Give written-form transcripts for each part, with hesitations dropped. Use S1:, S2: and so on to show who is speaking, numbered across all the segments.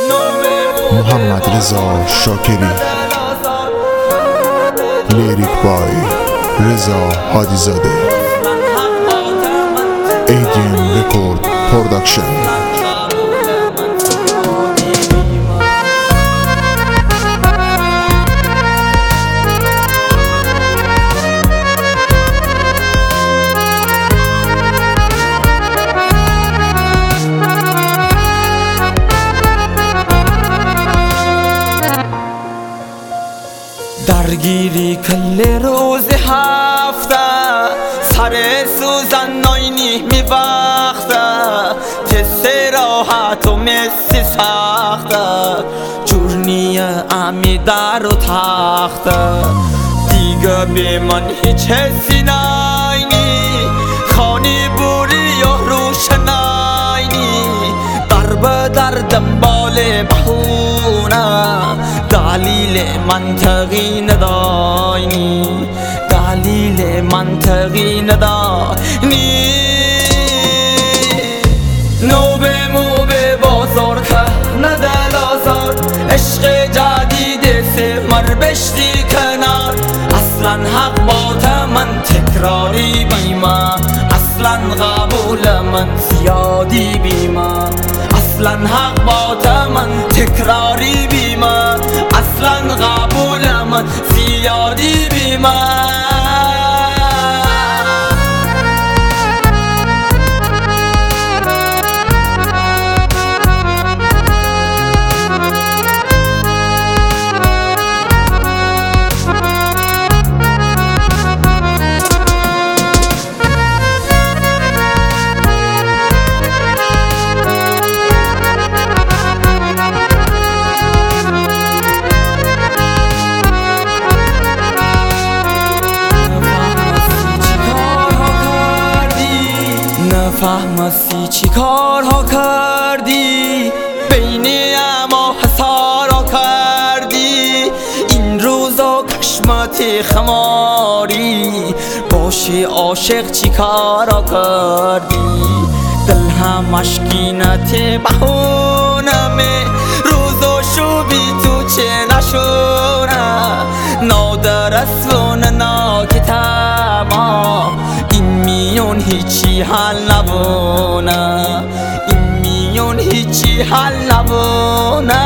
S1: محمد رضا شاکری، لیریک بای رضا هادیزاده، ایدین رکورد پروداکشن.
S2: درگیری کل روز هفته، سر سوزن ناینی می وقته، تست راحت و مسی سخته، جورنی امی در و تخته، دیگه به من هیچ حسی ناینی، خانی بوری یا روشناینی، در دنبال بهونه، دلیل منطقی ندانی، دلیل منطقی ندانی. نو به مو به بازار که ندل آزار، عشق جدید سمر بشتی کنار، اصلا حق بات من تکراری بیما، اصلا قبول من زیادی بیما، اصلا حق بات من تکراری بیما، اصلا قبول من زیادی بیما. نفهمستی چی کارها کردی، بین اما حسارا کردی، این روزا کشمت خماری، باشی عاشق چی کارا کردی، دل هم مشکینت بهونمه، روز و شوبی تو چه نشونه، نادرسون ناکی تمام، این میون هیچی حل نبونه، این میون هیچی حل نبونه.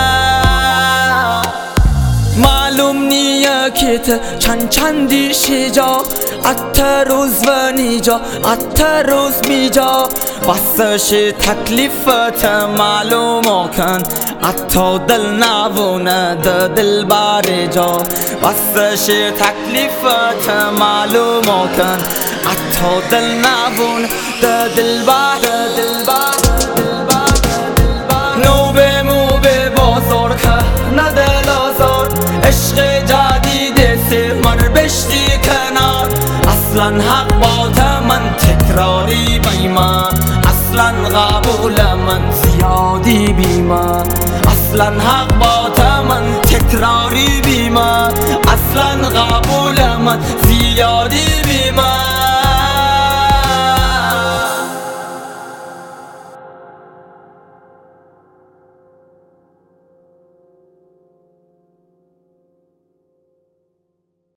S2: معلوم نیه که چندی شیجا، ات روز و نیجا، ات روز میجا، بسش تکلیفت معلوم کن، اتا دل نبونه دل بر جا، بسش تکلیفت معلوم کن، اتا دل نبونه دل بر. نو به مو به بازار که ندل آزار، عشق جدید سمر بشتی کنار، اصلا حق بات من تکراری بیما، اصلا قبول من زیادی بیما، اصلا حق بات من تکراری بیما، اصلا قبول من زیادی بیما.